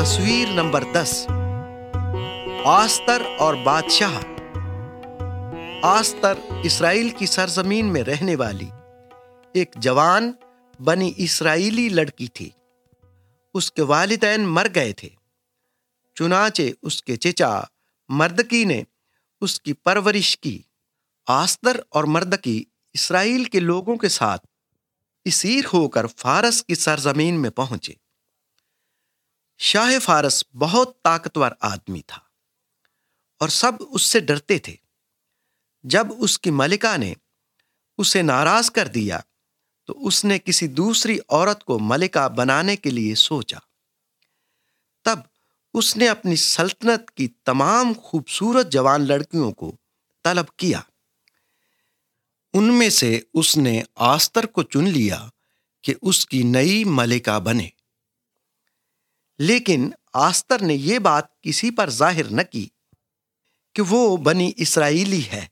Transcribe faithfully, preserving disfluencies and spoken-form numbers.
تصویر نمبر دس، آستر اور بادشاہ۔ آستر اسرائیل کی سرزمین میں رہنے والی ایک جوان بنی اسرائیلی لڑکی تھی۔ اس کے والدین مر گئے تھے، چنانچہ اس کے چچا مردکی نے اس کی پرورش کی۔ آستر اور مردکی اسرائیل کے لوگوں کے ساتھ اسیر ہو کر فارس کی سرزمین میں پہنچے۔ شاہ فارس بہت طاقتور آدمی تھا اور سب اس سے ڈرتے تھے۔ جب اس کی ملکہ نے اسے ناراض کر دیا تو اس نے کسی دوسری عورت کو ملکہ بنانے کے لیے سوچا۔ تب اس نے اپنی سلطنت کی تمام خوبصورت جوان لڑکیوں کو طلب کیا۔ ان میں سے اس نے آستر کو چن لیا کہ اس کی نئی ملکہ بنے۔ لیکن آستر نے یہ بات کسی پر ظاہر نہ کی کہ وہ بنی اسرائیلی ہے۔